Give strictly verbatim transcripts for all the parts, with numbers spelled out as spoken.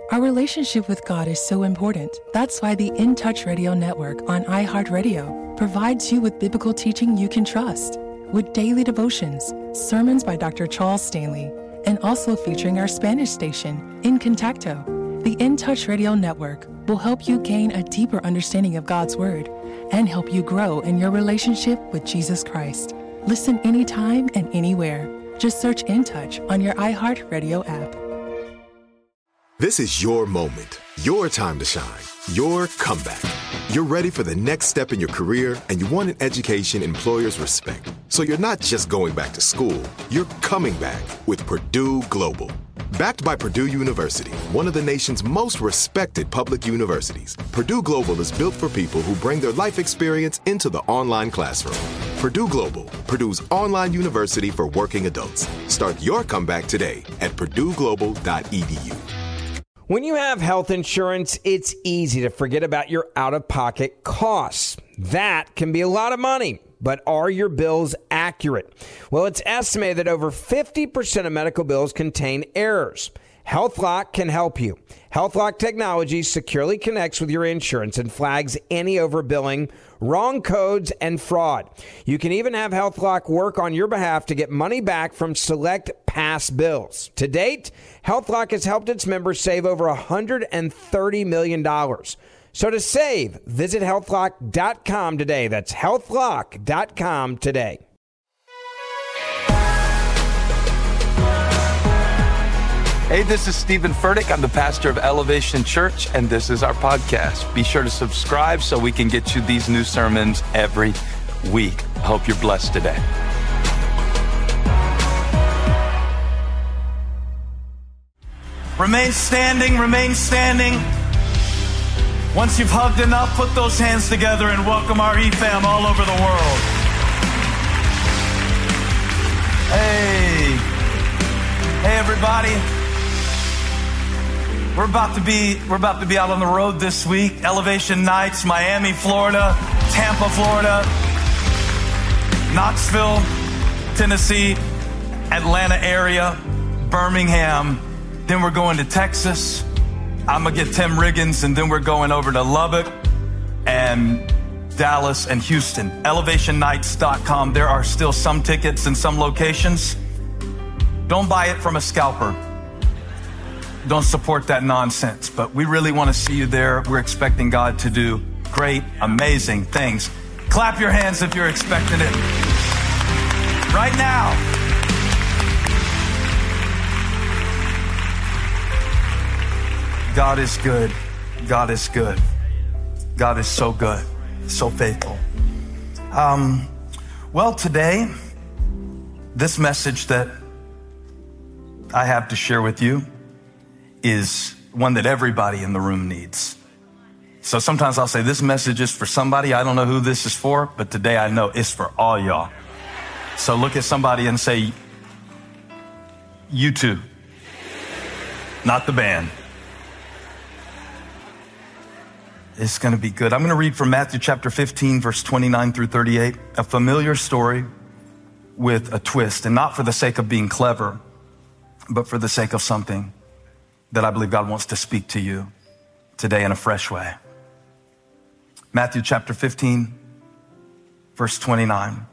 Our relationship with God is so important. That's why the In Touch Radio Network on iHeartRadio provides you with biblical teaching you can trust. With daily devotions, sermons by Doctor Charles Stanley, and also featuring our Spanish station, In Contacto. The In Touch Radio Network will help you gain a deeper understanding of God's Word and help you grow in your relationship with Jesus Christ. Listen anytime and anywhere. Just search In Touch on your iHeartRadio app. This is your moment, your time to shine, your comeback. You're ready for the next step in your career, and you want an education employers respect. So you're not just going back to school, you're coming back with Purdue Global. Backed by Purdue University, one of the nation's most respected public universities, Purdue Global is built for people who bring their life experience into the online classroom. Purdue Global, Purdue's online university for working adults. Start your comeback today at purdue global dot e d u. When you have health insurance, it's easy to forget about your out-of-pocket costs. That can be a lot of money, but are your bills accurate? Well, it's estimated that over fifty percent of medical bills contain errors. HealthLock can help you. HealthLock technology securely connects with your insurance and flags any overbilling, wrong codes, and fraud. You can even have HealthLock work on your behalf to get money back from select past bills. To date, HealthLock has helped its members save over one hundred thirty million dollars. So to save, visit health lock dot com today. That's health lock dot com today. Hey, this is Stephen Furtick. I'm the pastor of Elevation Church, and this is our podcast. Be sure to subscribe so we can get you these new sermons every week. I hope you're blessed today. Remain standing, remain standing. Once you've hugged enough, put those hands together and welcome our E F A M all over the world. Hey. Hey, everybody. We're about to be we're about to be out on the road this week. Elevation Nights, Miami, Florida, Tampa, Florida, Knoxville, Tennessee, Atlanta area, Birmingham. Then we're going to Texas. I'm going to get Tim Riggins, and then we're going over to Lubbock and Dallas and Houston. elevation nights dot com. There are still some tickets in some locations. Don't buy it from a scalper. Don't support that nonsense. But we really want to see you there. We're expecting God to do great, amazing things. Clap your hands if you're expecting it. Right now. God is good. God is good. God is so good, so faithful. Um, well, today, this message that I have to share with you is one that everybody in the room needs. So sometimes I'll say this message is for somebody. I don't know who this is for, but today I know it's for all y'all. So look at somebody and say, you too, not the band. It's going to be good. I'm going to read from Matthew chapter fifteen, verse twenty-nine through thirty-eight, a familiar story with a twist, and not for the sake of being clever, but for the sake of something that I believe God wants to speak to you today in a fresh way. Matthew chapter fifteen, verse twenty-nine.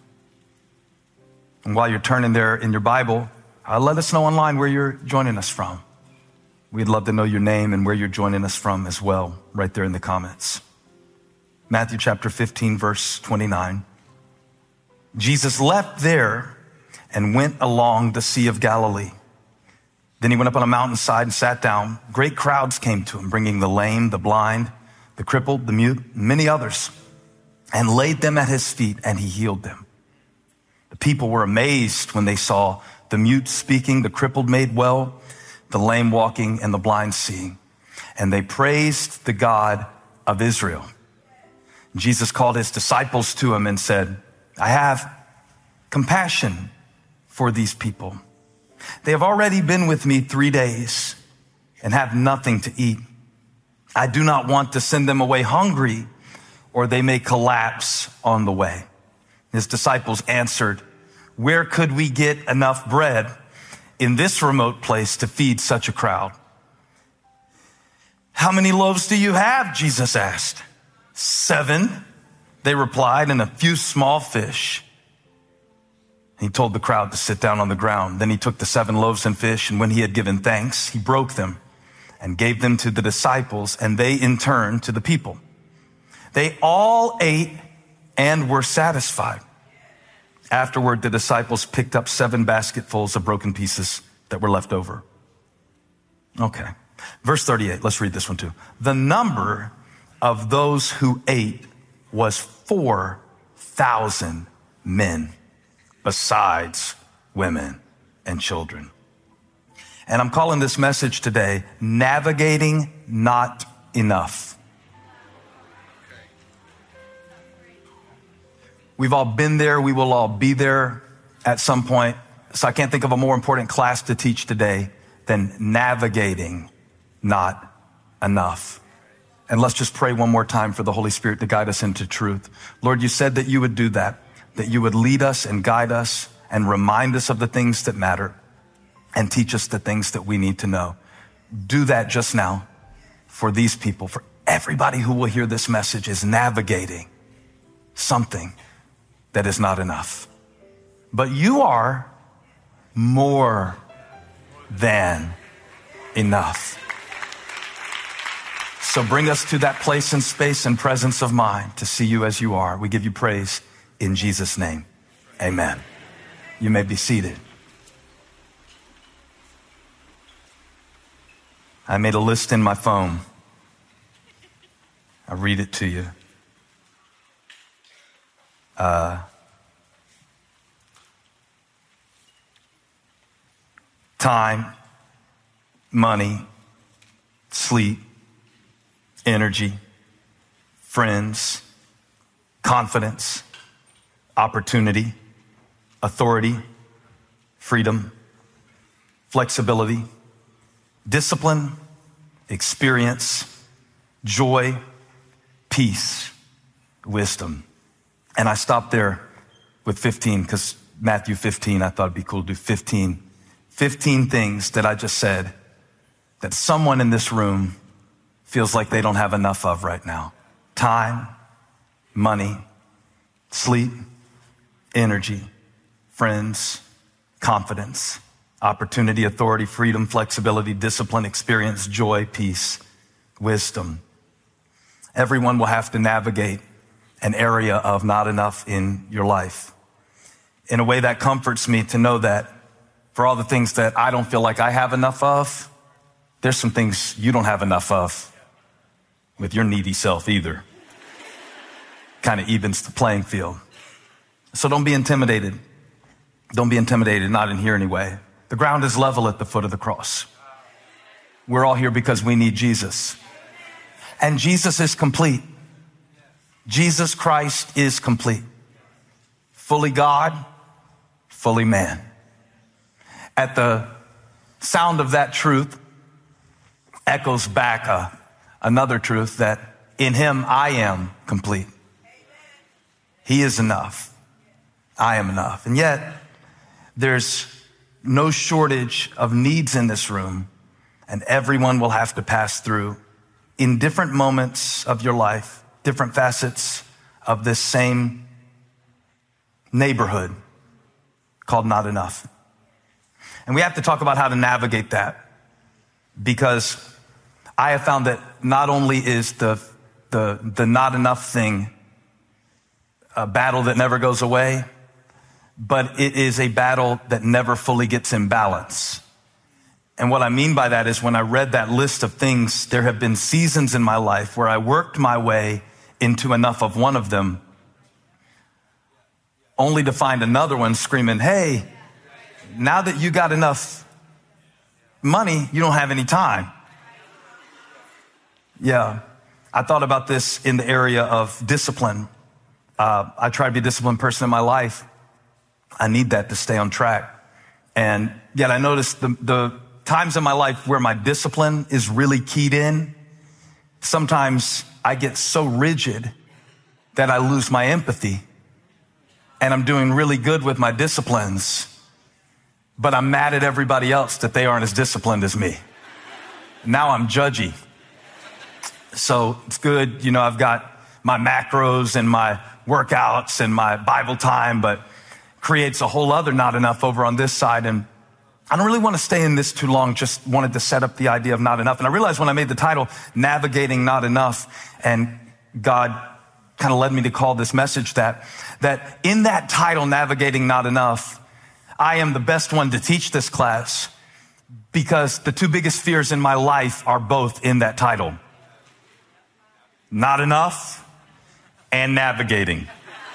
And while you're turning there in your Bible, uh, let us know online where you're joining us from. We'd love to know your name and where you're joining us from as well, right there in the comments. Matthew chapter fifteen, verse twenty-nine. Jesus left there and went along the Sea of Galilee. Then he went up on a mountainside and sat down. Great crowds came to him, bringing the lame, the blind, the crippled, the mute, many others, and laid them at his feet, and he healed them. The people were amazed when they saw the mute speaking, the crippled made well, the lame walking, and the blind seeing. And they praised the God of Israel. Jesus called his disciples to him and said, I have compassion for these people. They have already been with me three days and have nothing to eat. I do not want to send them away hungry, or they may collapse on the way. His disciples answered, where could we get enough bread in this remote place to feed such a crowd? How many loaves do you have? Jesus asked. Seven, they replied, and a few small fish. He told the crowd to sit down on the ground. Then he took the seven loaves and fish, and when he had given thanks, he broke them and gave them to the disciples, and they in turn to the people. They all ate and were satisfied. Afterward, the disciples picked up seven basketfuls of broken pieces that were left over. Okay. Verse thirty-eight, let's read this one too. The number of those who ate was four thousand men, besides women and children. And I'm calling this message today, Navigating Not Enough. We've all been there. We will all be there at some point. So I can't think of a more important class to teach today than navigating not enough. And let's just pray one more time for the Holy Spirit to guide us into truth. Lord, you said that you would do that, that you would lead us and guide us and remind us of the things that matter and teach us the things that we need to know. Do that just now for these people, for everybody who will hear this message is navigating something that is not enough. But you are more than enough. So bring us to that place and space and presence of mind to see you as you are. We give you praise in Jesus' name. Amen. You may be seated. I made a list in my phone. I'll read it to you. Uh, time, money, sleep, energy, friends, confidence, opportunity, authority, freedom, flexibility, discipline, experience, joy, peace, wisdom. And I stopped there with fifteen because Matthew fifteen, I thought it'd be cool to do fifteen. fifteen things that I just said that someone in this room feels like they don't have enough of right now. Time, money, sleep, energy, friends, confidence, opportunity, authority, freedom, flexibility, discipline, experience, joy, peace, wisdom. Everyone will have to navigate an area of not enough in your life. In a way that comforts me to know that for all the things that I don't feel like I have enough of, there's some things you don't have enough of with your needy self either. Kind of evens the playing field. So don't be intimidated. Don't be intimidated, not in here anyway. The ground is level at the foot of the cross. We're all here because we need Jesus. And Jesus is complete. Jesus Christ is complete. Fully God, fully man. At the sound of that truth echoes back uh, another truth that in him I am complete. He is enough. I am enough. And yet there's no shortage of needs in this room, and everyone will have to pass through in different moments of your life, different facets of this same neighborhood called not enough. And we have to talk about how to navigate that, because I have found that not only is the, the, the not enough thing a battle that never goes away, but it is a battle that never fully gets in balance. And what I mean by that is when I read that list of things, there have been seasons in my life where I worked my way into enough of one of them, only to find another one screaming, hey, now that you got enough money, you don't have any time. Yeah, I thought about this in the area of discipline. Uh, I try to be a disciplined person in my life. I need that to stay on track. And yet I noticed the, the times in my life where my discipline is really keyed in, sometimes I get so rigid that I lose my empathy. And I'm doing really good with my disciplines, but I'm mad at everybody else that they aren't as disciplined as me. Now I'm judgy. So it's good. You know, I've got my macros and my workouts and my Bible time, but creates a whole other not enough over on this side. And I don't really want to stay in this too long. Just wanted to set up the idea of not enough. And I realized when I made the title, Navigating Not Enough, and God kind of led me to call this message that, that in that title, Navigating Not Enough, I am the best one to teach this class because the two biggest fears in my life are both in that title. Not enough and navigating.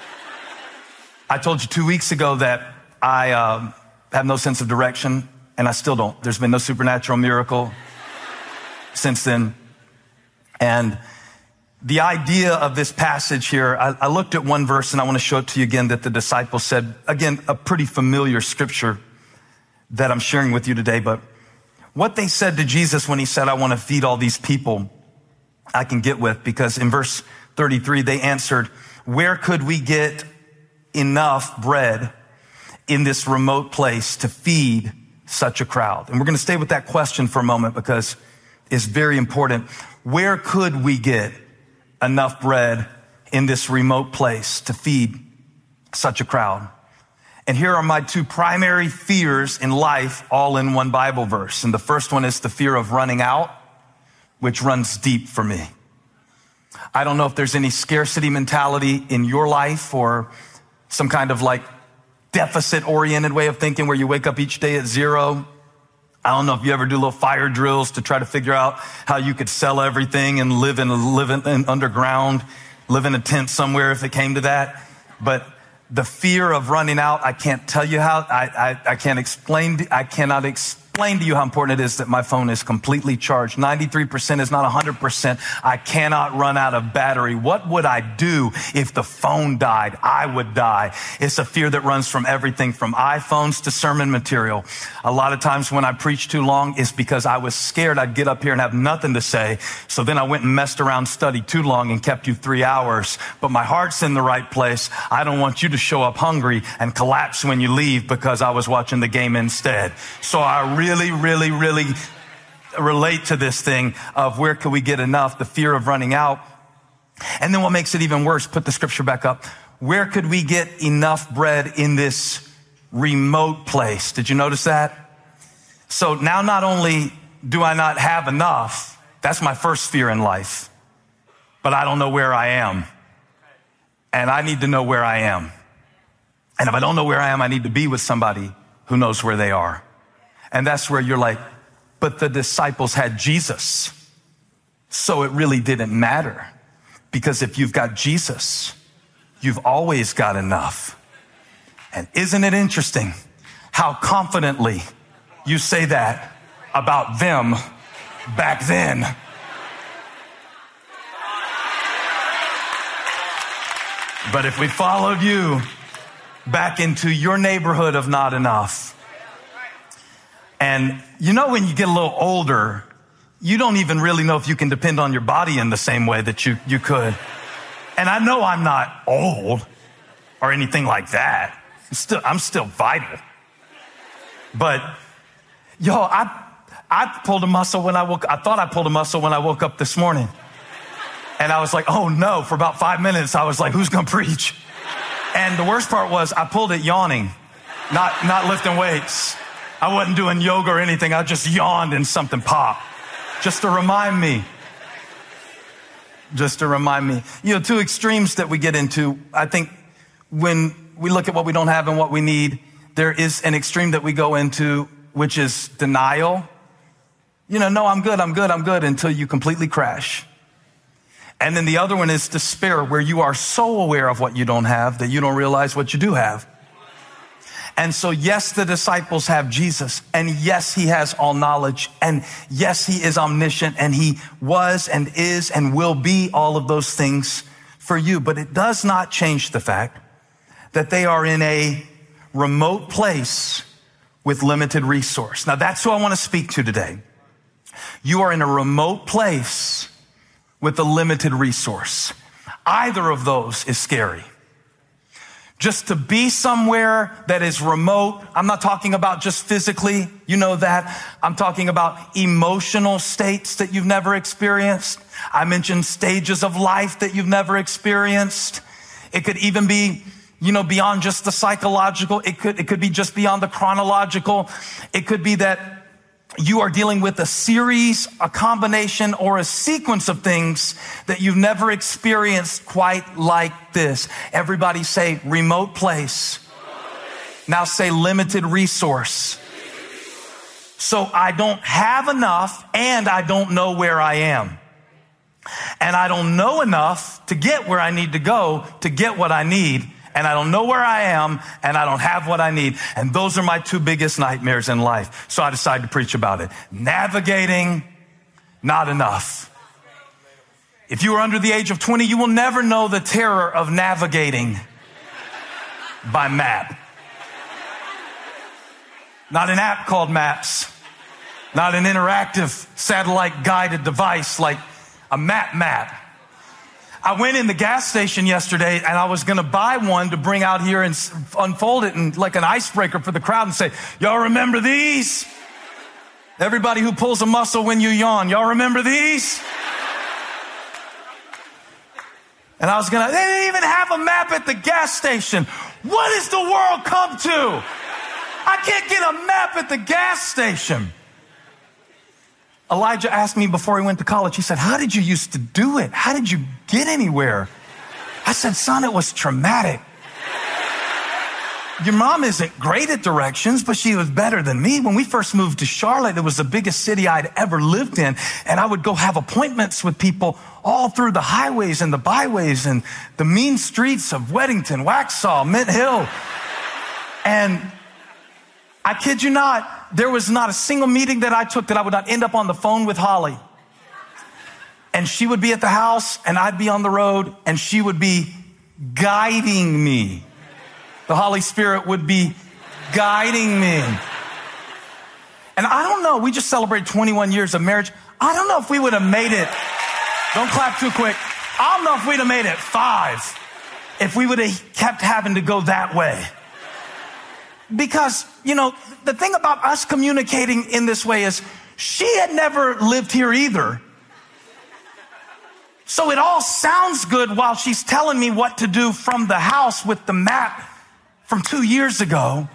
I told you two weeks ago that I uh, have no sense of direction, and I still don't. There's been no supernatural miracle since then. And the idea of this passage here, I, I looked at one verse, and I want to show it to you again, that the disciples said, again, a pretty familiar scripture that I'm sharing with you today. But what they said to Jesus when he said, I want to feed all these people, I can get with, because in verse thirty-three, they answered, where could we get enough bread in this remote place to feed such a crowd? And we're going to stay with that question for a moment because it's very important. Where could we get enough bread in this remote place to feed such a crowd? And here are my two primary fears in life, all in one Bible verse. And the first one is the fear of running out, which runs deep for me. I don't know if there's any scarcity mentality in your life or some kind of like deficit-oriented way of thinking where you wake up each day at zero. I don't know if you ever do little fire drills to try to figure out how you could sell everything and live in, live in, in underground, live in a tent somewhere if it came to that. But the fear of running out, I can't tell you how, I, I, I can't explain, I cannot explain to you how important it is that my phone is completely charged. ninety-three percent is not one hundred percent. I cannot run out of battery. What would I do if the phone died? I would die. It's a fear that runs from everything from iPhones to sermon material. A lot of times when I preach too long, it's because I was scared I'd get up here and have nothing to say. So then I went and messed around, studied too long and kept you three hours. But my heart's in the right place. I don't want you to show up hungry and collapse when you leave because I was watching the game instead. So I really Really, really, really relate to this thing of where can we get enough, the fear of running out. And then what makes it even worse, put the scripture back up. Where could we get enough bread in this remote place? Did you notice that? So now not only do I not have enough, that's my first fear in life, but I don't know where I am. And I need to know where I am. And if I don't know where I am, I need to be with somebody who knows where they are. And that's where you're like, but the disciples had Jesus. So it really didn't matter. Because if you've got Jesus, you've always got enough. And isn't it interesting how confidently you say that about them back then? But if we followed you back into your neighborhood of not enough, and you know, when you get a little older, you don't even really know if you can depend on your body in the same way that you, you could. And I know I'm not old or anything like that. I'm still, I'm still vital. But yo, I, I pulled a muscle when I woke, I thought I pulled a muscle when I woke up this morning. And I was like, oh no, for about five minutes, I was like, who's going to preach? And the worst part was I pulled it yawning, not, not lifting weights. I wasn't doing yoga or anything. I just yawned and something popped. Just to remind me. Just to remind me. You know, two extremes that we get into. I think when we look at what we don't have and what we need, there is an extreme that we go into, which is denial. You know, no, I'm good, I'm good, I'm good, until you completely crash. And then the other one is despair, where you are so aware of what you don't have that you don't realize what you do have. And so, yes, the disciples have Jesus, and yes, he has all knowledge, and yes, he is omniscient, and he was and is and will be all of those things for you. But it does not change the fact that they are in a remote place with limited resource. Now, that's who I want to speak to today. You are in a remote place with a limited resource. Either of those is scary. just to be somewhere that is remote. I'm not talking about just physically, you know that. I'm talking about emotional states that you've never experienced. I mentioned stages of life that you've never experienced. It could even be, you know, beyond just the psychological. It could, it could be just beyond the chronological. It could be that you are dealing with a series, a combination, or a sequence of things that you've never experienced quite like this. Everybody say remote place. Now say limited resource. So I don't have enough and I don't know where I am. And I don't know enough to get where I need to go to get what I need. And I don't know where I am, and I don't have what I need. And those are my two biggest nightmares in life. So I decided to preach about it. Navigating, not enough. If you are under the age of twenty, you will never know the terror of navigating by map. Not an app called Maps. Not an interactive satellite guided device like a map map. I went in the gas station yesterday and I was going to buy one to bring out here and unfold it and like an icebreaker for the crowd and say, y'all remember these? Everybody who pulls a muscle when you yawn, y'all remember these? And I was going to, they didn't even have a map at the gas station. What has the world come to? I can't get a map at the gas station. Elijah asked me before he went to college, he said, how did you used to do it? How did you get anywhere? I said, son, it was traumatic. Your mom isn't great at directions, but she was better than me. When we first moved to Charlotte, it was the biggest city I'd ever lived in. And I would go have appointments with people all through the highways and the byways and the mean streets of Weddington, Waxhaw, Mint Hill. And I kid you not, there was not a single meeting that I took that I would not end up on the phone with Holly. And she would be at the house and I'd be on the road and she would be guiding me. The Holy Spirit would be guiding me. And I don't know, we just celebrated twenty-one years of marriage. I don't know if we would have made it. Don't clap too quick. I don't know if we'd have made it five if we would have kept having to go that way. Because, you know, the thing about us communicating in this way is she had never lived here either. So it all sounds good while she's telling me what to do from the house with the map from two years ago.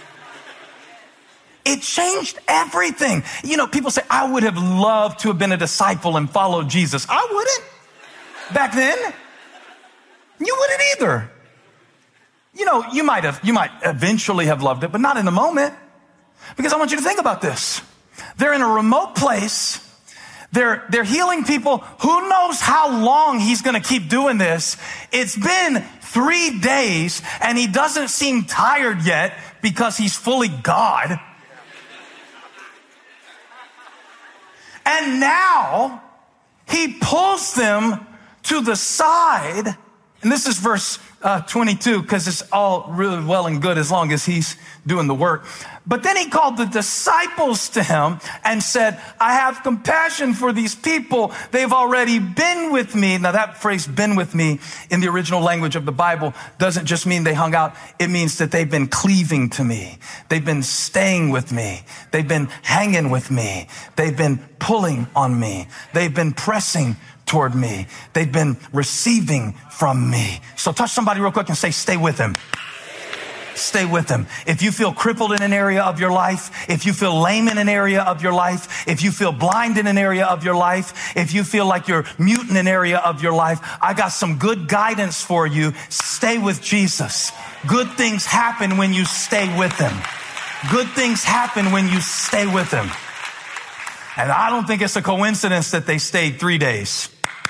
It changed everything. You know, people say, I would have loved to have been a disciple and followed Jesus. I wouldn't back then. You wouldn't either. You know, you might have, you might eventually have loved it, but not in the moment. Because I want you to think about this. They're in a remote place. They're, they're healing people. Who knows how long he's going to keep doing this? It's been three days and he doesn't seem tired yet because he's fully God. And now he pulls them to the side. And this is verse uh, twenty-two, because it's all really well and good as long as he's doing the work. But then he called the disciples to him and said, I have compassion for these people. They've already been with me. Now that phrase, been with me, in the original language of the Bible doesn't just mean they hung out. It means that they've been cleaving to me. They've been staying with me. They've been hanging with me. They've been pulling on me. They've been pressing toward me. They've been receiving from me. So touch somebody real quick and say, stay with him. Stay with him. If you feel crippled in an area of your life, if you feel lame in an area of your life, if you feel blind in an area of your life, if you feel like you're mute in an area of your life, I got some good guidance for you. Stay with Jesus. Good things happen when you stay with him. Good things happen when you stay with him. And I don't think it's a coincidence that they stayed three days.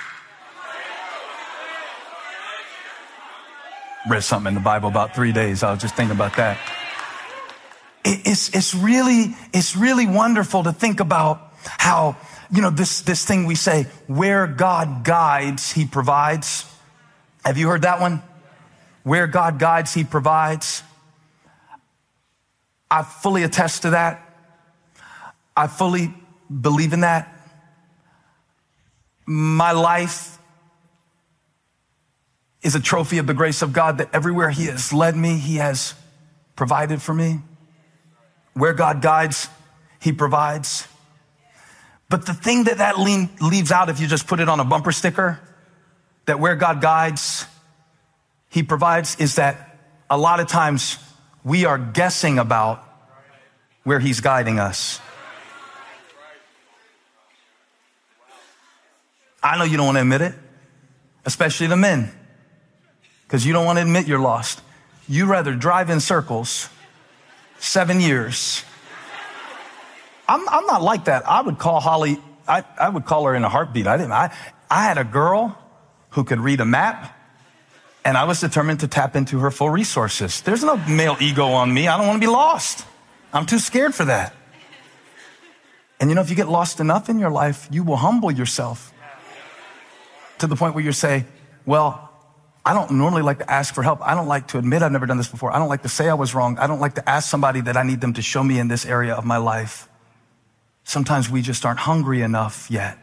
Read something in the Bible about three days. I was just thinking about that. It's, it's really, it's really wonderful to think about how, you know, this, this thing we say, where God guides, he provides. Have you heard that one? Where God guides, he provides. I fully attest to that. I fully believe in that. My life is a trophy of the grace of God, that everywhere he has led me, he has provided for me. Where God guides, he provides. But the thing that that leaves out, if you just put it on a bumper sticker, that where God guides, he provides, is that a lot of times we are guessing about where he's guiding us. I know you don't want to admit it, especially the men, because you don't want to admit you're lost. You rather drive in circles seven years. I'm, I'm not like that. I would call Holly, I, I would call her in a heartbeat. I didn't, I, I had a girl who could read a map, and I was determined to tap into her full resources. There's no male ego on me. I don't want to be lost. I'm too scared for that. And you know, if you get lost enough in your life, you will humble yourself to the point where you say, well, I don't normally like to ask for help. I don't like to admit I've never done this before. I don't like to say I was wrong. I don't like to ask somebody that I need them to show me in this area of my life. Sometimes we just aren't hungry enough yet,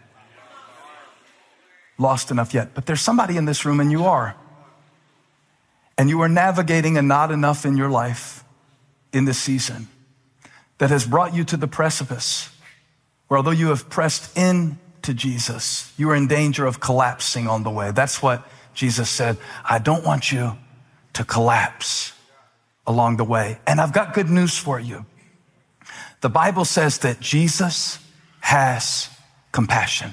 lost enough yet. But there's somebody in this room, and you are. And you are navigating a not enough in your life in this season that has brought you to the precipice where, although you have pressed in to Jesus, you are in danger of collapsing on the way. That's what Jesus said. I don't want you to collapse along the way. And I've got good news for you. The Bible says that Jesus has compassion.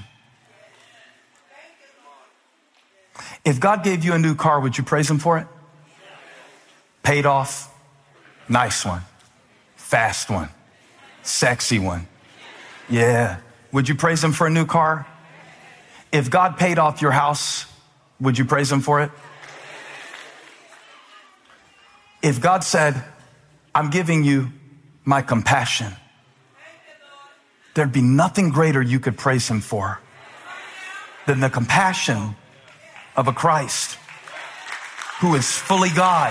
If God gave you a new car, would you praise him for it? Paid off, nice one, fast one, sexy one. Yeah. Would you praise him for a new car? If God paid off your house, would you praise him for it? If God said, I'm giving you my compassion, there'd be nothing greater you could praise him for than the compassion of a Christ who is fully God,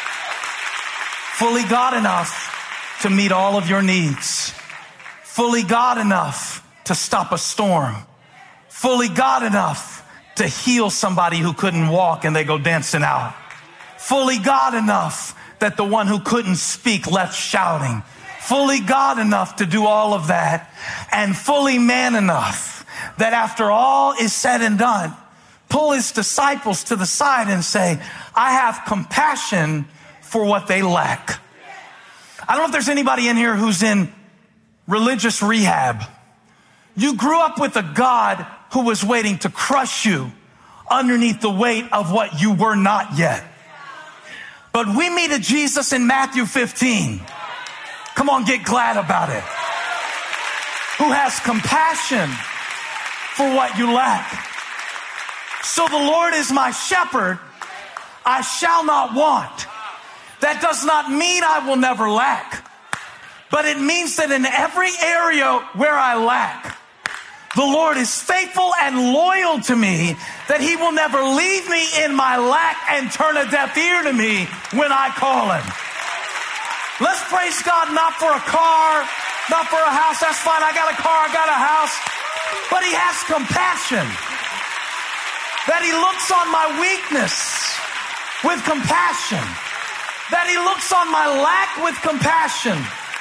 fully God enough to meet all of your needs, fully God enough to stop a storm, fully God enough to heal somebody who couldn't walk and they go dancing out, fully God enough that the one who couldn't speak left shouting, fully God enough to do all of that, and fully man enough that after all is said and done, pull his disciples to the side and say, I have compassion for what they lack. I don't know if there's anybody in here who's in religious rehab. You grew up with a God who was waiting to crush you underneath the weight of what you were not yet. But we meet a Jesus in Matthew fifteen. Come on, get glad about it. Who has compassion for what you lack. So the Lord is my shepherd, I shall not want. That does not mean I will never lack, but it means that in every area where I lack, the Lord is faithful and loyal to me, that he will never leave me in my lack and turn a deaf ear to me when I call him. Let's praise God, not for a car, not for a house. That's fine. I got a car, I got a house. But he has compassion. That he looks on my weakness with compassion. That he looks on my lack with compassion.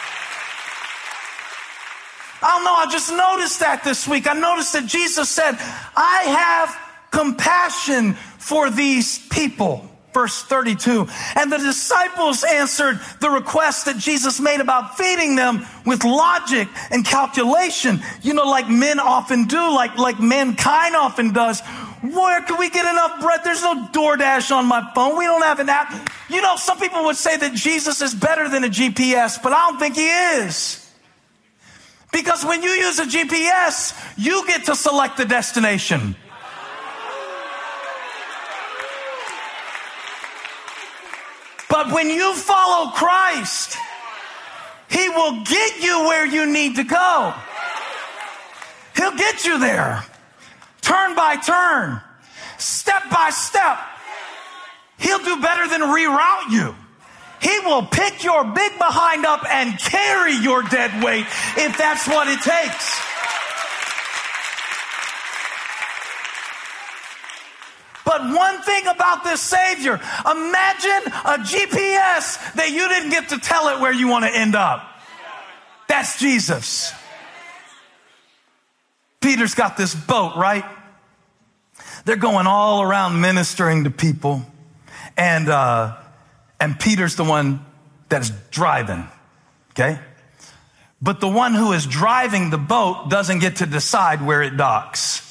I don't know, I just noticed that this week. I noticed that Jesus said, I have compassion for these people. Verse thirty-two. And the disciples answered the request that Jesus made about feeding them with logic and calculation. You know, like men often do, like, like mankind often does. Where can we get enough bread? There's no DoorDash on my phone. We don't have an app. You know, some people would say that Jesus is better than a G P S, but I don't think he is. Because when you use a G P S, you get to select the destination. But when you follow Christ, he will get you where you need to go. He'll get you there. Turn by turn, step by step. He'll do better than reroute you. He will pick your big behind up and carry your dead weight if that's what it takes. But one thing about this Savior, imagine a G P S that you didn't get to tell it where you want to end up. That's Jesus. Peter's got this boat, right? They're going all around ministering to people. And, uh, and Peter's the one that's driving, okay? But the one who is driving the boat doesn't get to decide where it docks.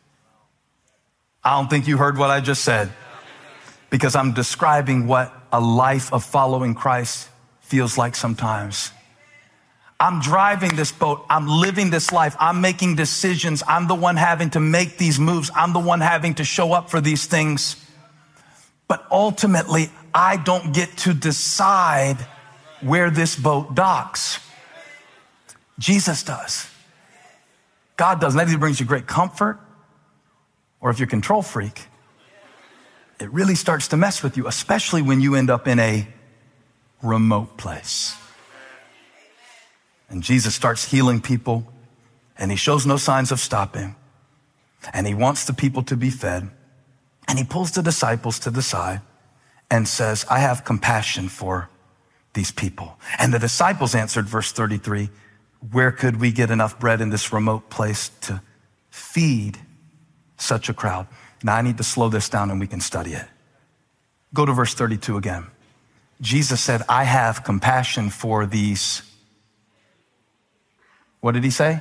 I don't think you heard what I just said, because I'm describing what a life of following Christ feels like sometimes. I'm driving this boat. I'm living this life. I'm making decisions. I'm the one having to make these moves. I'm the one having to show up for these things. But ultimately, I don't get to decide where this boat docks. Jesus does. God does. And that either brings you great comfort, or if you're a control freak, it really starts to mess with you, especially when you end up in a remote place. And Jesus starts healing people, and he shows no signs of stopping, and he wants the people to be fed, and he pulls the disciples to the side and says, I have compassion for these people. And the disciples answered, verse thirty-three, where could we get enough bread in this remote place to feed such a crowd? Now I need to slow this down and we can study it. Go to verse thirty-two again. Jesus said, I have compassion for these. What did he say?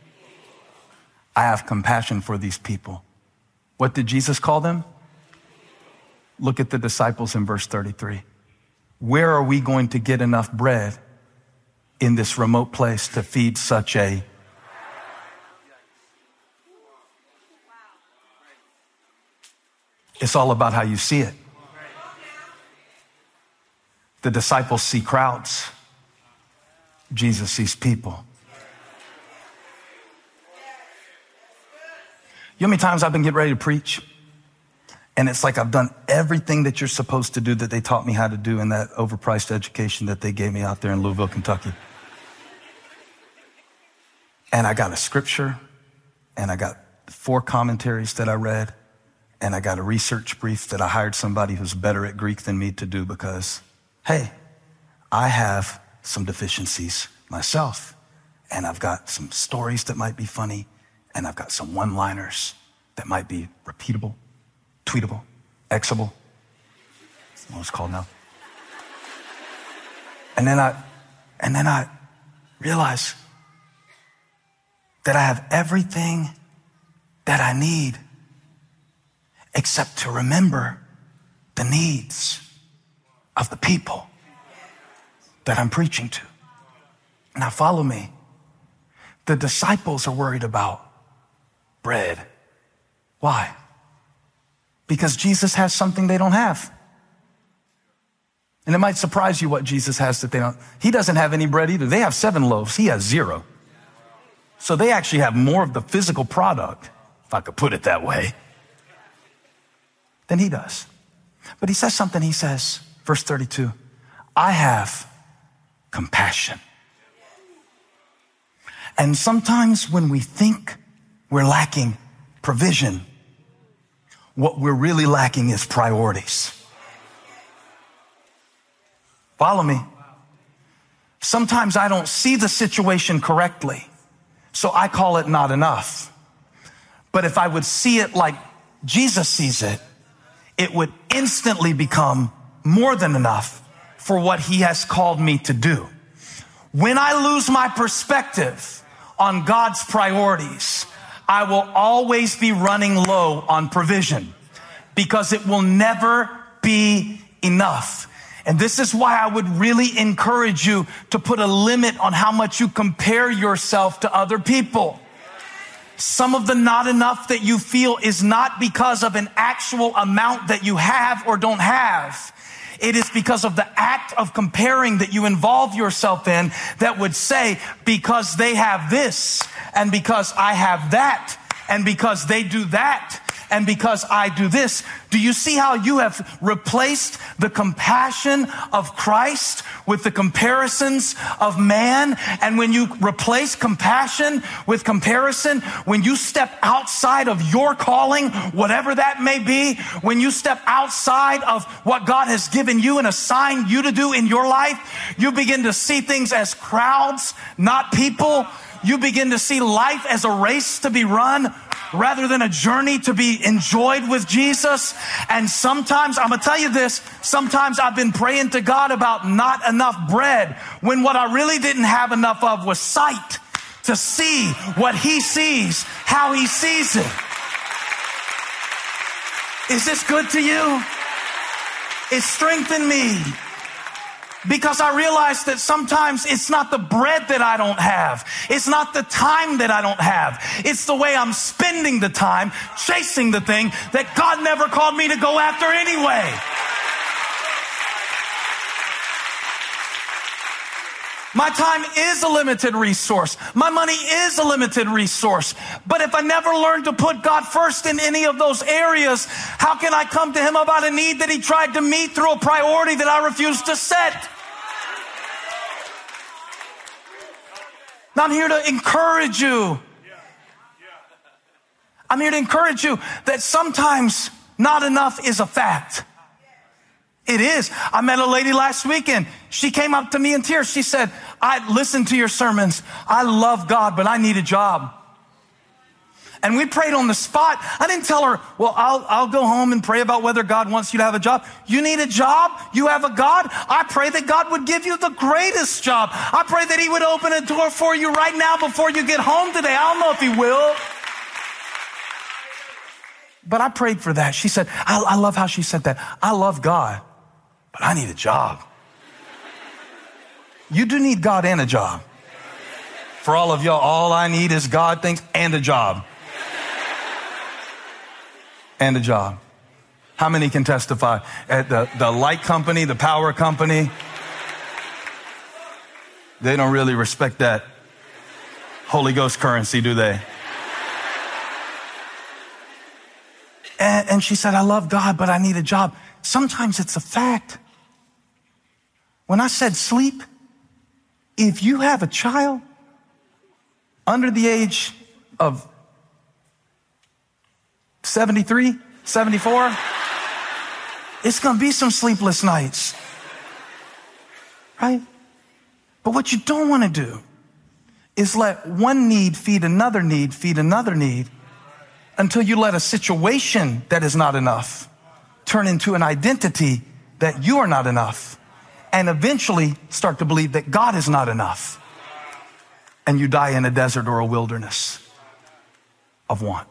I have compassion for these people. What did Jesus call them? Look at the disciples in verse thirty-three. Where are we going to get enough bread in this remote place to feed such a... It's all about how you see it. The disciples see crowds. Jesus sees people. You know how many times I've been getting ready to preach, and it's like I've done everything that you're supposed to do that they taught me how to do in that overpriced education that they gave me out there in Louisville, Kentucky. And I got a scripture, and I got four commentaries that I read, and I got a research brief that I hired somebody who's better at Greek than me to do because, hey, I have some deficiencies myself, and I've got some stories that might be funny, and I've got some one-liners that might be repeatable, tweetable, Xable. That's what it's called now. And then I, and then I realized that I have everything that I need except to remember the needs of the people that I'm preaching to. Now follow me. The disciples are worried about bread. Why? Because Jesus has something they don't have. And it might surprise you what Jesus has that they don't. He doesn't have any bread either. They have seven loaves. He has zero. So they actually have more of the physical product, if I could put it that way, than he does. But he says something. He says, verse thirty-two, I have compassion. And sometimes when we think we're lacking provision, what we're really lacking is priorities. Follow me. Sometimes I don't see the situation correctly, so I call it not enough. But if I would see it like Jesus sees it, it would instantly become more than enough for what he has called me to do. When I lose my perspective on God's priorities, I will always be running low on provision because it will never be enough. And this is why I would really encourage you to put a limit on how much you compare yourself to other people. Some of the not enough that you feel is not because of an actual amount that you have or don't have. It is because of the act of comparing that you involve yourself in that would say, because they have this, and because I have that, and because they do that, and because I do this. Do you see how you have replaced the compassion of Christ with the comparisons of man? And when you replace compassion with comparison, when you step outside of your calling, whatever that may be, when you step outside of what God has given you and assigned you to do in your life, you begin to see things as crowds, not people. You begin to see life as a race to be run rather than a journey to be enjoyed with Jesus. And sometimes, I'm going to tell you this, sometimes I've been praying to God about not enough bread when what I really didn't have enough of was sight to see what he sees, how he sees it. Is this good to you? It strengthened me. Because I realized that sometimes it's not the bread that I don't have. It's not the time that I don't have. It's the way I'm spending the time chasing the thing that God never called me to go after anyway. My time is a limited resource. My money is a limited resource. But if I never learn to put God first in any of those areas, how can I come to him about a need that he tried to meet through a priority that I refused to set? Now, I'm here to encourage you. I'm here to encourage you that sometimes not enough is a fact. It is. I met a lady last weekend. She came up to me in tears. She said, I listened to your sermons. I love God, but I need a job. And we prayed on the spot. I didn't tell her, well, I'll, I'll go home and pray about whether God wants you to have a job. You need a job? You have a God? I pray that God would give you the greatest job. I pray that he would open a door for you right now before you get home today. I don't know if he will. But I prayed for that. She said, I, I love how she said that. I love God, but I need a job. You do need God and a job. For all of y'all, all I need is God things and a job. And a job. How many can testify? At the, the light company, the power company, they don't really respect that Holy Ghost currency, do they? And, and she said, I love God, but I need a job. Sometimes it's a fact. When I said sleep, if you have a child under the age of seventy-three, seventy-four, it's going to be some sleepless nights, right? But what you don't want to do is let one need feed another need, feed another need, until you let a situation that is not enough turn into an identity that you are not enough, and eventually start to believe that God is not enough. And you die in a desert or a wilderness of want.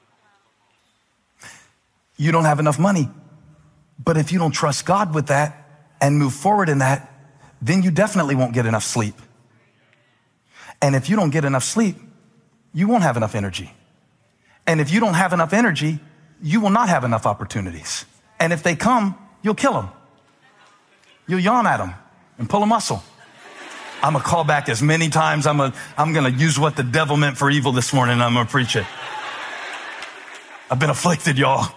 You don't have enough money, but if you don't trust God with that and move forward in that, then you definitely won't get enough sleep. And if you don't get enough sleep, you won't have enough energy. And if you don't have enough energy, you will not have enough opportunities. And if they come, you'll kill them. You'll yawn at them and pull a muscle. I'm going to call back as many times. I'm going I'm going to use what the devil meant for evil this morning, and I'm going to preach it. I've been afflicted, y'all.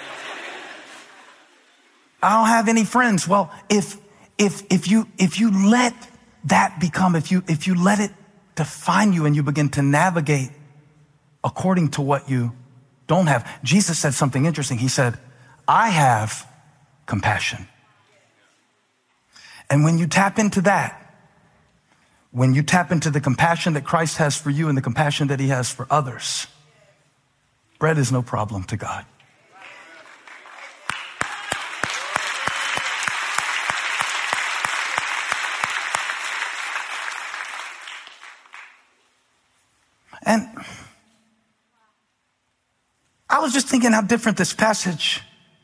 I don't have any friends. Well, if if if you if you let that become, if you if you let it define you and you begin to navigate according to what you don't have. Jesus said something interesting. He said, I have compassion. And when you tap into that, when you tap into the compassion that Christ has for you and the compassion that he has for others, bread is no problem to God. And I was just thinking how different this passage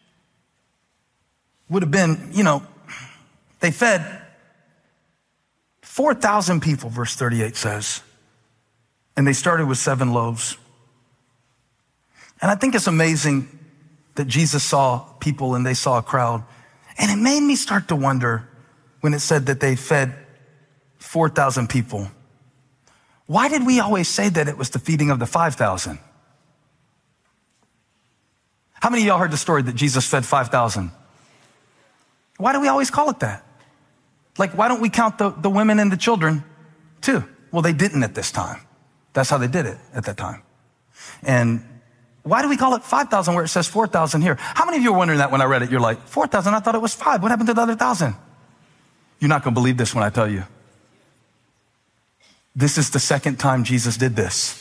would have been. You know, they fed four thousand people, verse thirty-eight says, and they started with seven loaves. And I think it's amazing that Jesus saw people and they saw a crowd. And it made me start to wonder when it said that they fed four thousand people. Why did we always say that it was the feeding of the five thousand? How many of y'all heard the story that Jesus fed five thousand? Why do we always call it that? Like, why don't we count the, the women and the children too? Well, they didn't at this time. That's how they did it at that time. And why do we call it five thousand where it says four thousand here? How many of you were wondering that when I read it? You're like, four thousand? I thought it was five. What happened to the other one thousand? You're not going to believe this when I tell you. This is the second time Jesus did this.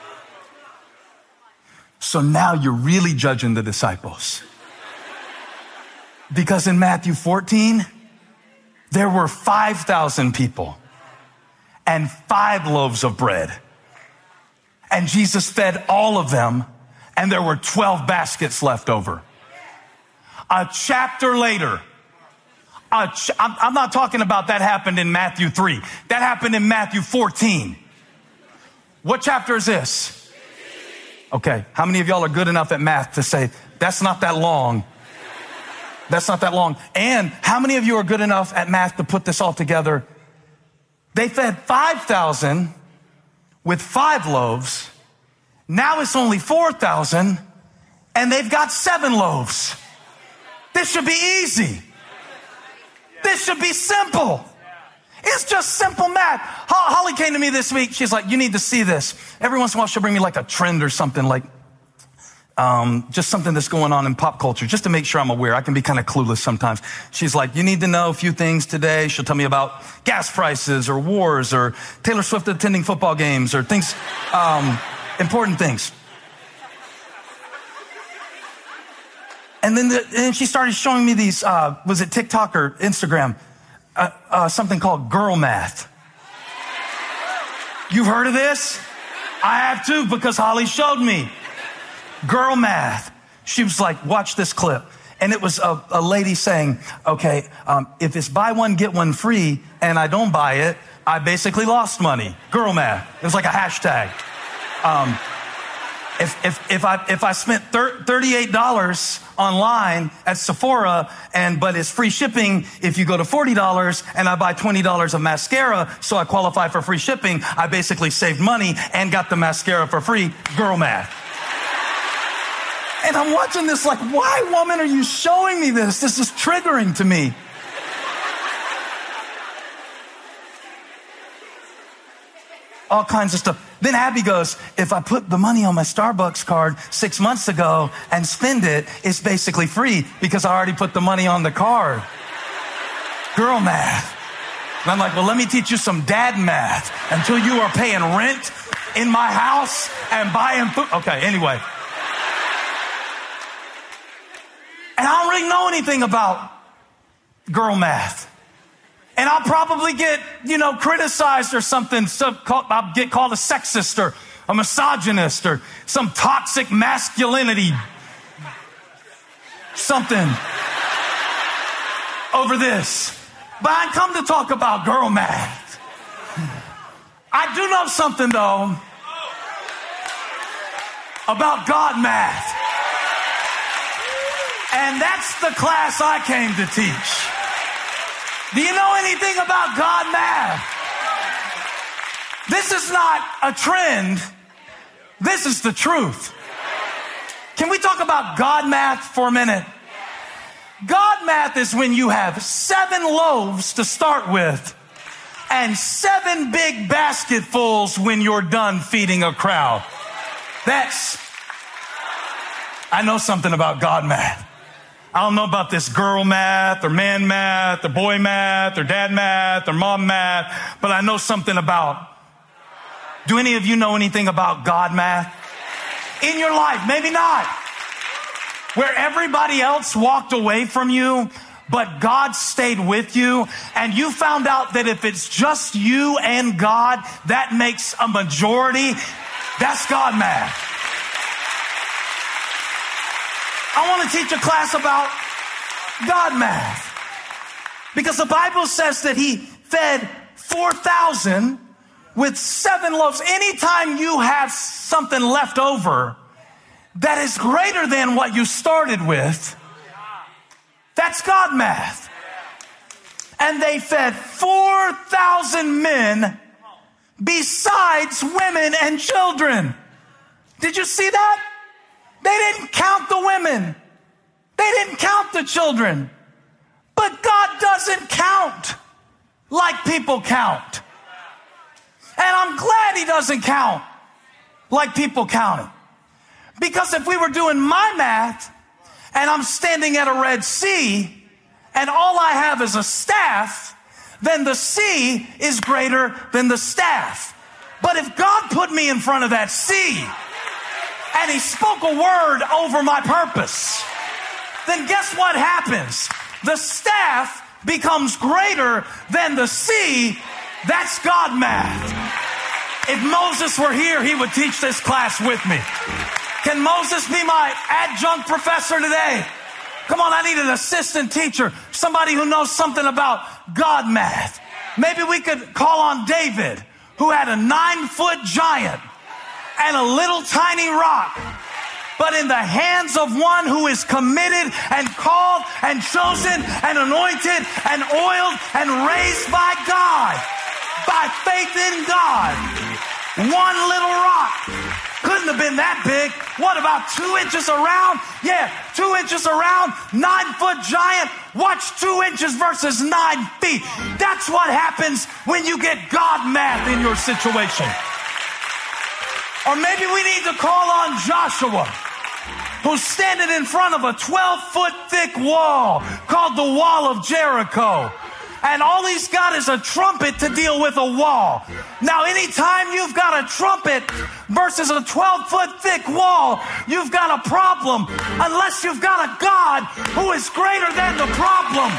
So now you're really judging the disciples. Because in Matthew fourteen, there were five thousand people and five loaves of bread. And Jesus fed all of them, and there were twelve baskets left over. A chapter later, a ch- I'm, I'm not talking about that happened in Matthew three. That happened in Matthew fourteen. What chapter is this? Okay, how many of y'all are good enough at math to say, that's not that long? That's not that long. And how many of you are good enough at math to put this all together? They fed five thousand with five loaves. Now it's only four thousand, and they've got seven loaves. This should be easy. This should be simple. It's just simple math. Holly came to me this week. She's like, you need to see this. Every once in a while, she'll bring me like a trend or something, like um, just something that's going on in pop culture, just to make sure I'm aware. I can be kind of clueless sometimes. She's like, you need to know a few things today. She'll tell me about gas prices or wars or Taylor Swift attending football games or things, um, important things. And then the, and she started showing me these, uh, was it TikTok or Instagram? Uh, uh, something called girl math. You've heard of this? I have too, because Holly showed me. Girl math. She was like, watch this clip. And it was a, a lady saying, okay, um, if it's buy one, get one free, and I don't buy it, I basically lost money. Girl math. It was like a hashtag. Um, if, if, if I, if I spent thirty-eight dollars online at Sephora, and, but it's free shipping if you go to forty dollars, and I buy twenty dollars of mascara, so I qualify for free shipping, I basically saved money and got the mascara for free. Girl math. And I'm watching this like, why, woman, are you showing me this? This is triggering to me. All kinds of stuff. Then Abby goes, if I put the money on my Starbucks card six months ago and spend it, it's basically free because I already put the money on the card. Girl math. And I'm like, well, let me teach you some dad math until you are paying rent in my house and buying food. Okay, anyway. And I don't really know anything about girl math. And I'll probably get, you know, criticized or something. So I'll get called a sexist or a misogynist or some toxic masculinity something over this. But I come to talk about girl math. I do know something, though, about God math. And that's the class I came to teach. Do you know anything about God math? This is not a trend. This is the truth. Can we talk about God math for a minute? God math is when you have seven loaves to start with and seven big basketfuls when you're done feeding a crowd. That's, I know something about God math. I don't know about this girl math or man math or boy math or dad math or mom math, but I know something about. Do any of you know anything about God math? In your life, maybe not. Where everybody else walked away from you, but God stayed with you, and you found out that if it's just you and God, that makes a majority. That's God math. I want to teach a class about God math. Because the Bible says that he fed four thousand with seven loaves. Anytime you have something left over that is greater than what you started with, that's God math. And they fed four thousand men besides women and children. Did you see that? They They didn't count the women. They didn't count the children. But God doesn't count like people count. And I'm glad he doesn't count like people count it. Because if we were doing my math and I'm standing at a Red Sea and all I have is a staff, then the sea is greater than the staff. But if God put me in front of that sea and he spoke a word over my purpose, then guess what happens? The staff becomes greater than the sea. That's God math. If Moses were here, he would teach this class with me. Can Moses be my adjunct professor today? Come on, I need an assistant teacher, somebody who knows something about God math. Maybe we could call on David, who had a nine-foot giant and a little tiny rock, but in the hands of one who is committed and called and chosen and anointed and oiled and raised by God, by faith in God. One little rock couldn't have been that big. What, about two inches around? Yeah, two inches around, nine-foot giant. Watch two inches versus nine feet. That's what happens when you get God math in your situation. Or maybe we need to call on Joshua, who's standing in front of a twelve-foot thick wall called the Wall of Jericho. And all he's got is a trumpet to deal with a wall. Now, anytime you've got a trumpet versus a twelve-foot thick wall, you've got a problem, unless you've got a God who is greater than the problem.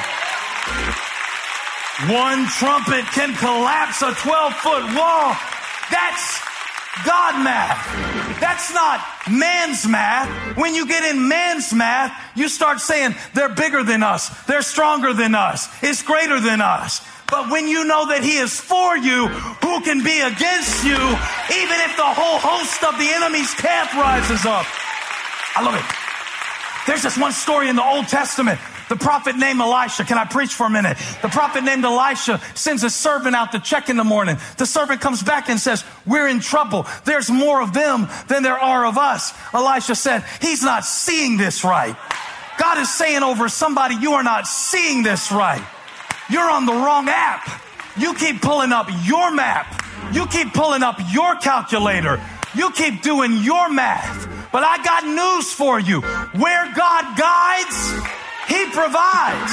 One trumpet can collapse a twelve-foot wall. That's God math. That's not man's math. When you get in man's math, you start saying they're bigger than us, they're stronger than us, it's greater than us. But when you know that he is for you, who can be against you, even if the whole host of the enemy's camp rises up? I love it. There's this one story in the Old Testament. The prophet named Elisha. Can I preach for a minute? The prophet named Elisha sends a servant out to check in the morning. The servant comes back and says, we're in trouble. There's more of them than there are of us. Elisha said, he's not seeing this right. God is saying over somebody, you are not seeing this right. You're on the wrong app. You keep pulling up your map. You keep pulling up your calculator. You keep doing your math. But I got news for you. Where God guides, he provides.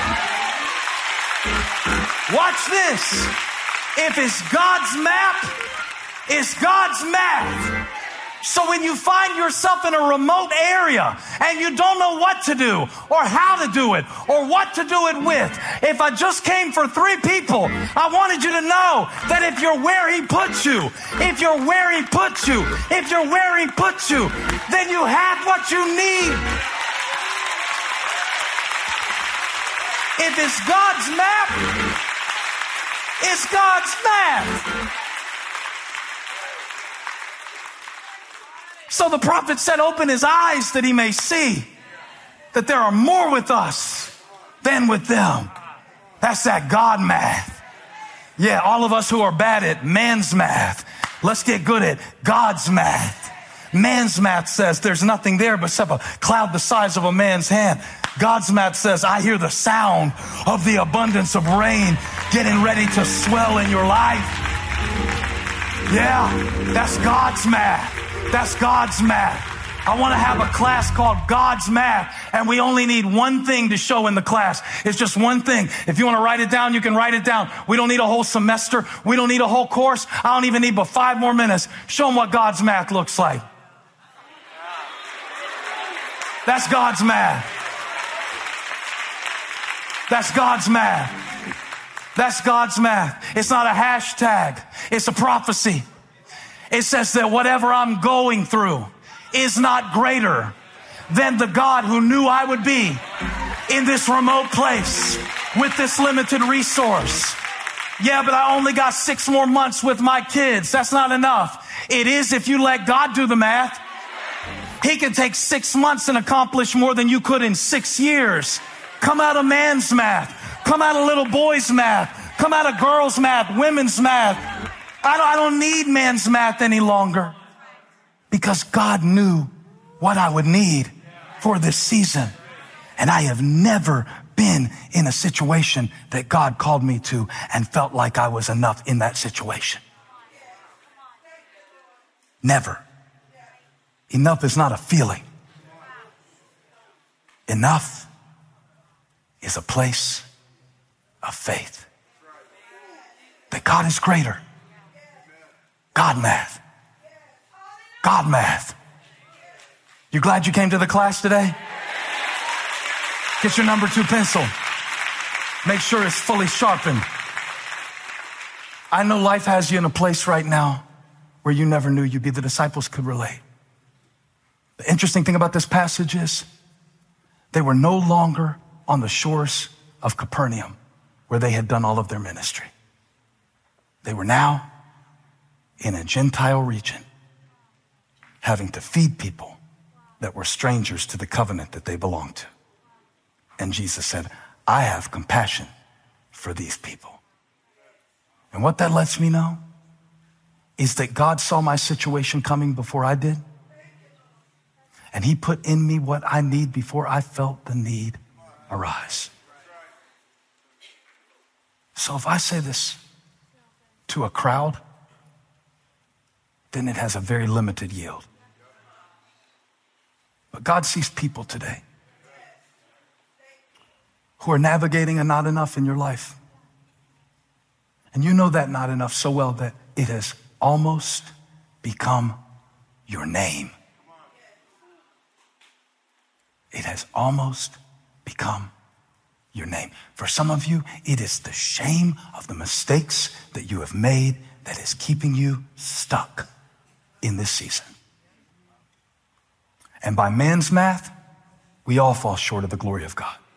Watch this. If it's God's map, it's God's math. So when you find yourself in a remote area and you don't know what to do or how to do it or what to do it with, if I just came for three people, I wanted you to know that if you're where he puts you, if you're where he puts you, if you're where he puts you, then you have what you need. If it's God's map, it's God's math. So the prophet said, open his eyes that he may see that there are more with us than with them. That's that God math. Yeah, all of us who are bad at man's math, let's get good at God's math. Man's math says there's nothing there but a cloud the size of a man's hand. God's math says, I hear the sound of the abundance of rain getting ready to swell in your life. Yeah, that's God's math. That's God's math. I want to have a class called God's Math, and we only need one thing to show in the class. It's just one thing. If you want to write it down, you can write it down. We don't need a whole semester. We don't need a whole course. I don't even need but five more minutes. Show them what God's math looks like. That's God's math. That's God's math. That's God's math. It's not a hashtag. It's a prophecy. It says that whatever I'm going through is not greater than the God who knew I would be in this remote place with this limited resource. Yeah, but I only got six more months with my kids. That's not enough. It is if you let God do the math. He can take six months and accomplish more than you could in six years. Come out of man's math. Come out of little boys' math. Come out of girls' math, women's math. I don't, I don't need man's math any longer because God knew what I would need for this season. And I have never been in a situation that God called me to and felt like I was enough in that situation. Never. Enough is not a feeling. Enough is a place of faith. That God is greater. God math. God math. You glad you came to the class today? Get your number two pencil. Make sure it's fully sharpened. I know life has you in a place right now where you never knew you'd be. The disciples could relate. The interesting thing about this passage is they were no longer on the shores of Capernaum where they had done all of their ministry. They were now in a Gentile region having to feed people that were strangers to the covenant that they belonged to. And Jesus said, I have compassion for these people. And what that lets me know is that God saw my situation coming before I did. And he put in me what I need before I felt the need arise. So if I say this to a crowd, then it has a very limited yield. But God sees people today who are navigating a not enough in your life. And you know that not enough so well that it has almost become your name. It has almost become your name. For some of you, it is the shame of the mistakes that you have made that is keeping you stuck in this season. And by man's math, we all fall short of the glory of God.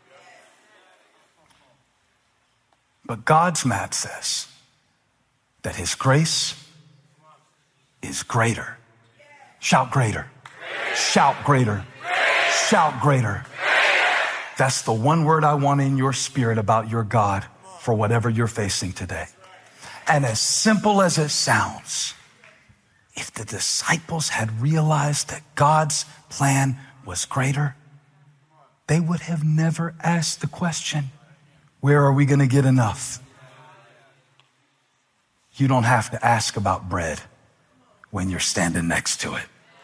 But God's math says that his grace is greater. Shout greater. Shout greater. Shout greater. That's the one word I want in your spirit about your God for whatever you're facing today. And as simple as it sounds, if the disciples had realized that God's plan was greater, they would have never asked the question, where are we going to get enough? You don't have to ask about bread when you're standing next to it.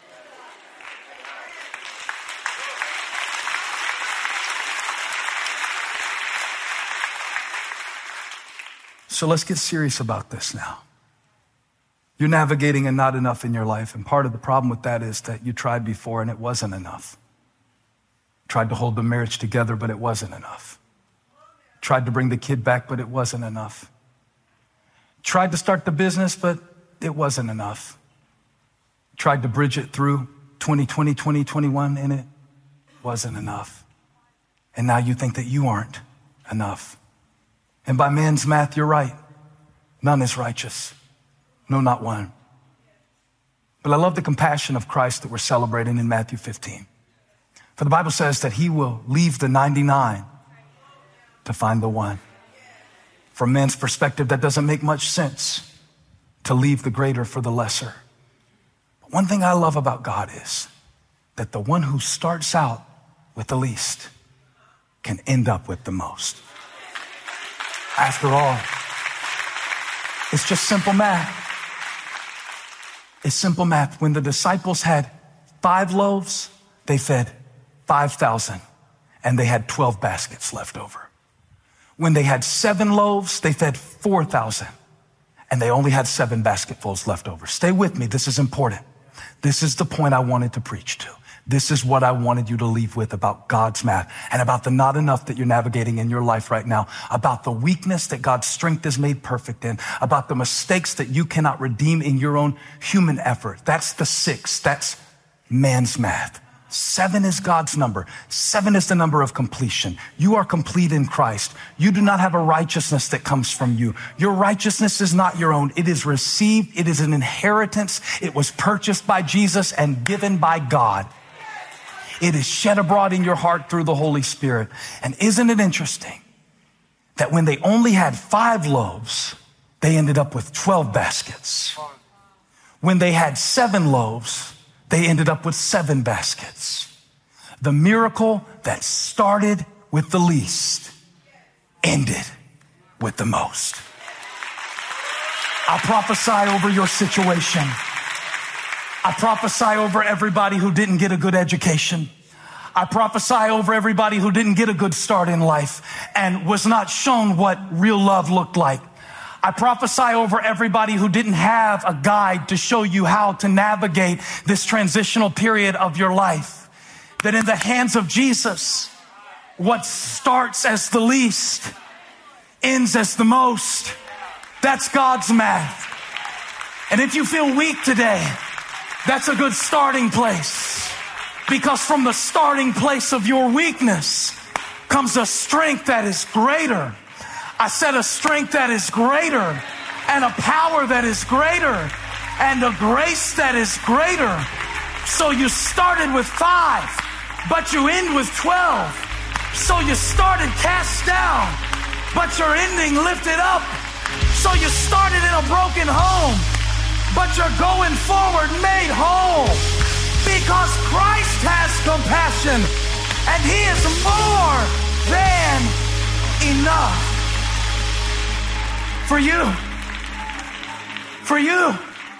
So let's get serious about this now. You're navigating a not enough in your life, and part of the problem with that is that you tried before and it wasn't enough. Tried to hold the marriage together, but it wasn't enough. Tried to bring the kid back, but it wasn't enough. Tried to start the business, but it wasn't enough. Tried to bridge it through twenty twenty, twenty twenty-one, and it wasn't enough. And now you think that you aren't enough. And by man's math, you're right. None is righteous. No, not one. But I love the compassion of Christ that we're celebrating in Matthew fifteen. For the Bible says that he will leave the ninety-nine to find the one. From man's perspective, that doesn't make much sense, to leave the greater for the lesser. But one thing I love about God is that the one who starts out with the least can end up with the most. After all, it's just simple math. It's simple math. When the disciples had five loaves, they fed five thousand, and they had twelve baskets left over. When they had seven loaves, they fed four thousand, and they only had seven basketfuls left over. Stay with me. This is important. This is the point I wanted to preach to. This is what I wanted you to leave with about God's math and about the not enough that you're navigating in your life right now, about the weakness that God's strength is made perfect in, about the mistakes that you cannot redeem in your own human effort. That's the six. That's man's math. Seven is God's number. Seven is the number of completion. You are complete in Christ. You do not have a righteousness that comes from you. Your righteousness is not your own. It is received. It is an inheritance. It was purchased by Jesus and given by God. It is shed abroad in your heart through the Holy Spirit. And isn't it interesting that when they only had five loaves, they ended up with twelve baskets. When they had seven loaves, they ended up with seven baskets. The miracle that started with the least ended with the most. I prophesy over your situation. I prophesy over everybody who didn't get a good education. I prophesy over everybody who didn't get a good start in life and was not shown what real love looked like. I prophesy over everybody who didn't have a guide to show you how to navigate this transitional period of your life. That in the hands of Jesus, what starts as the least ends as the most. That's God's math. And if you feel weak today, that's a good starting place. Because from the starting place of your weakness comes a strength that is greater. I said a strength that is greater, and a power that is greater, and a grace that is greater. So you started with five, but you end with twelve. So you started cast down, but you're ending lifted up. So you started in a broken home, but you're going forward made whole. Because Christ has compassion, and he is more than enough. For you, for you,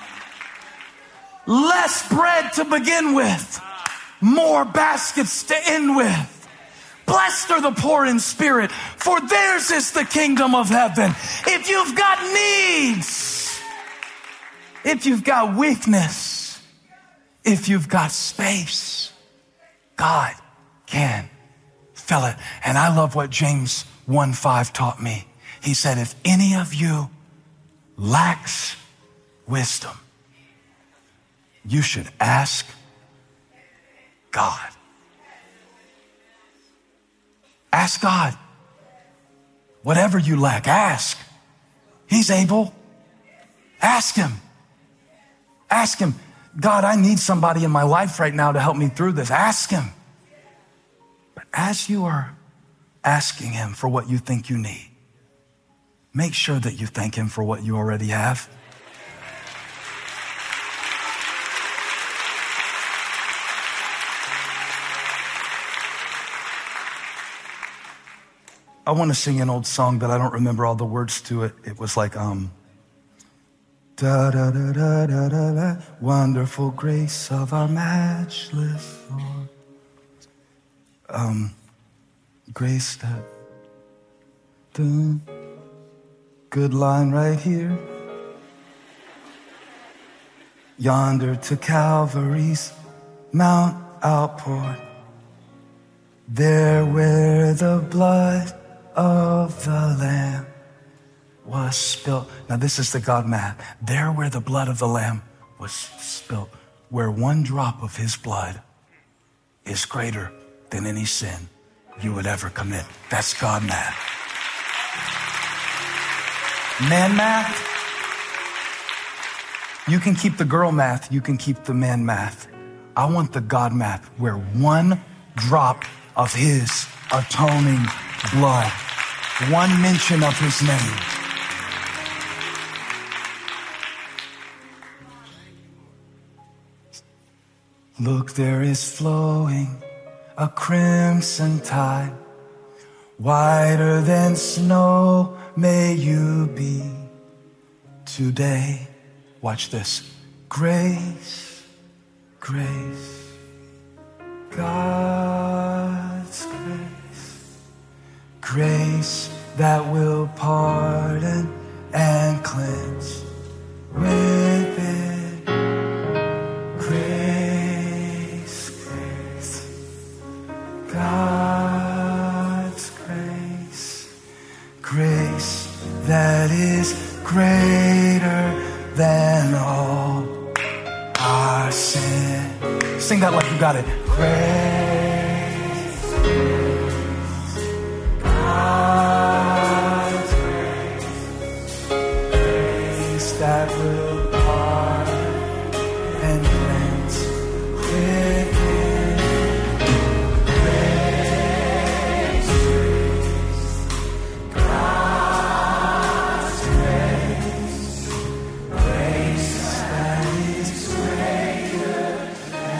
less bread to begin with, more baskets to end with. Blessed are the poor in spirit, for theirs is the kingdom of heaven. If you've got needs, if you've got weakness, if you've got space, God can fill it. And I love what James one five taught me. He said, if any of you lacks wisdom, you should ask God. Ask God. Whatever you lack, ask. He's able. Ask him. Ask him. God, I need somebody in my life right now to help me through this. Ask him. But as you are asking him for what you think you need, make sure that you thank him for what you already have. I want to sing an old song, but I don't remember all the words to it. It was like, um, da da da da da da da, wonderful grace of our matchless Lord. Um, grace that, dun, good line right here. Yonder to Calvary's Mount outpoured, there where the blood of the Lamb was spilled. Now this is the God math. There where the blood of the Lamb was spilled, where one drop of his blood is greater than any sin you would ever commit. That's God math. Man math, you can keep the girl math, you can keep the man math. I want the God math, where one drop of his atoning blood, one mention of his name, look, there is flowing a crimson tide, whiter than snow may you be today. Watch this. Grace, grace, God's grace, grace that will pardon and cleanse within. Grace, grace, God's grace, grace that is greater than all our sin. Sing that like you got it. Grace, God's grace, grace that will pardon and cleanse within. Grace, God's grace, grace that is greater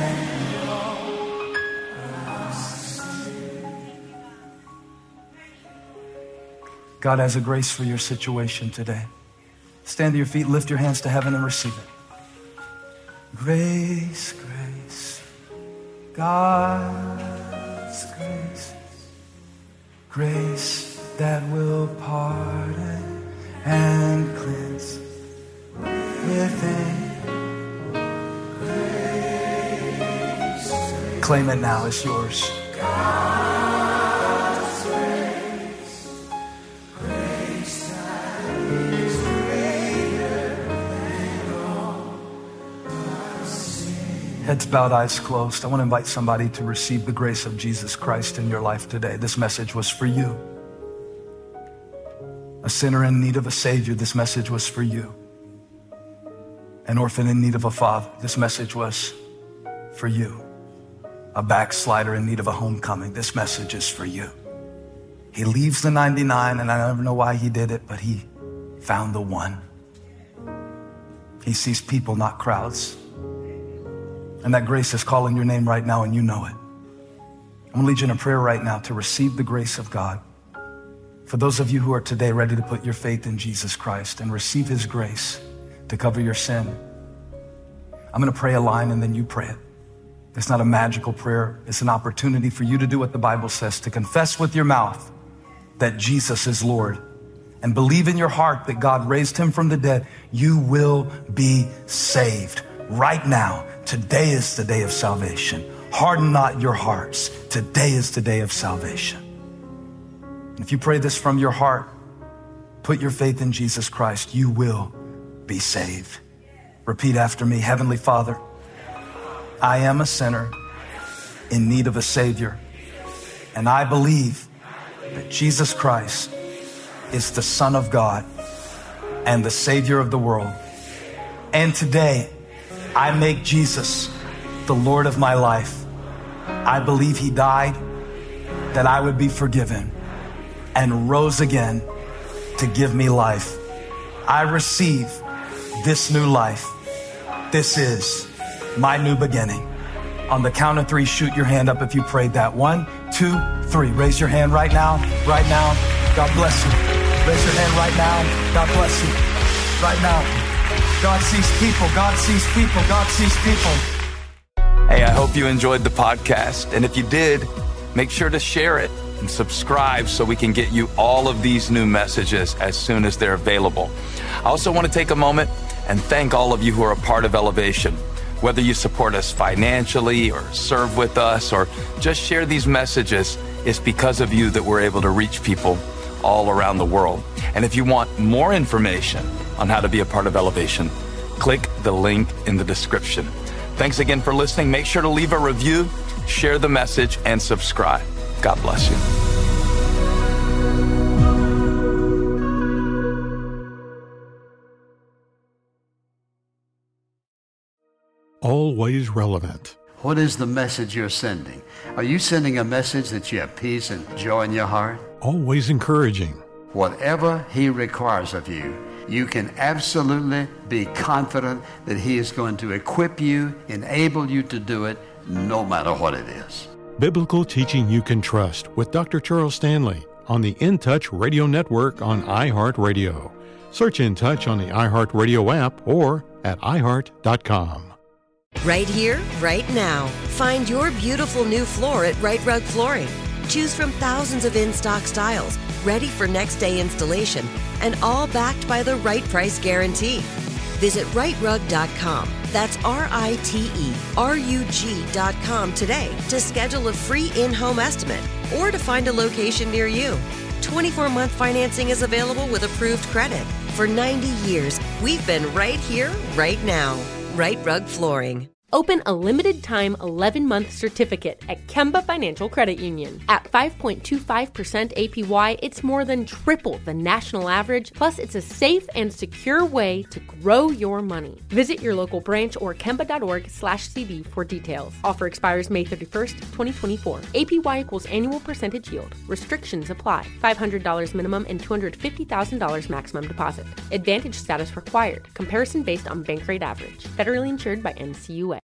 God has a grace for your situation today. Stand to your feet, lift your hands to heaven and receive it. Grace, grace, God's grace, grace that will pardon and cleanse within. Claim it now, it's yours. God's grace, grace that is greater than all our sin. Heads bowed, eyes closed. I want to invite somebody to receive the grace of Jesus Christ in your life today. This message was for you. A sinner in need of a Savior, this message was for you. An orphan in need of a father, this message was for you. A backslider in need of a homecoming, this message is for you. He leaves the ninety-nine, and I never know why he did it, but he found the one. He sees people, not crowds. And that grace is calling your name right now, and you know it. I'm gonna lead you in a prayer right now to receive the grace of God. For those of you who are today ready to put your faith in Jesus Christ and receive his grace to cover your sin, I'm gonna pray a line and then you pray it. It's not a magical prayer. It's an opportunity for you to do what the Bible says, to confess with your mouth that Jesus is Lord and believe in your heart that God raised him from the dead. You will be saved right now. Today is the day of salvation. Harden not your hearts. Today is the day of salvation. If you pray this from your heart, put your faith in Jesus Christ, you will be saved. Repeat after me. Heavenly Father, I am a sinner in need of a Savior, and I believe that Jesus Christ is the Son of God and the Savior of the world. And today, I make Jesus the Lord of my life. I believe he died that I would be forgiven and rose again to give me life. I receive this new life. This is my new beginning. On the count of three, shoot your hand up if you prayed that. One, two, three. Raise your hand right now, right now. God bless you. Raise your hand right now. God bless you. Right now. God sees people. God sees people. God sees people. Hey, I hope you enjoyed the podcast. And if you did, make sure to share it and subscribe so we can get you all of these new messages as soon as they're available. I also want to take a moment and thank all of you who are a part of Elevation. Whether you support us financially or serve with us or just share these messages, it's because of you that we're able to reach people all around the world. And if you want more information on how to be a part of Elevation, click the link in the description. Thanks again for listening. Make sure to leave a review, share the message, and subscribe. God bless you. Always relevant. What is the message you're sending? Are you sending a message that you have peace and joy in your heart? Always encouraging. Whatever he requires of you, you can absolutely be confident that he is going to equip you, enable you to do it, no matter what it is. Biblical teaching you can trust with Doctor Charles Stanley on the In Touch Radio Network on iHeartRadio. Search In Touch on the iHeartRadio app or at i heart dot com. Right here, right now. Find your beautiful new floor at Right Rug Flooring. Choose from thousands of in-stock styles, ready for next day installation, and all backed by the right price guarantee. Visit right rug dot com. That's R I T E R U G dot com today to schedule a free in-home estimate or to find a location near you. twenty-four month financing is available with approved credit. For ninety years, we've been right here, right now. Right Rug Flooring. Open a limited-time eleven-month certificate at Kemba Financial Credit Union. At five point two five percent A P Y, it's more than triple the national average, plus it's a safe and secure way to grow your money. Visit your local branch or kemba.org slash CD for details. Offer expires May thirty-first, twenty twenty-four. A P Y equals annual percentage yield. Restrictions apply. five hundred dollars minimum and two hundred fifty thousand dollars maximum deposit. Advantage status required. Comparison based on bank rate average. Federally insured by N C U A.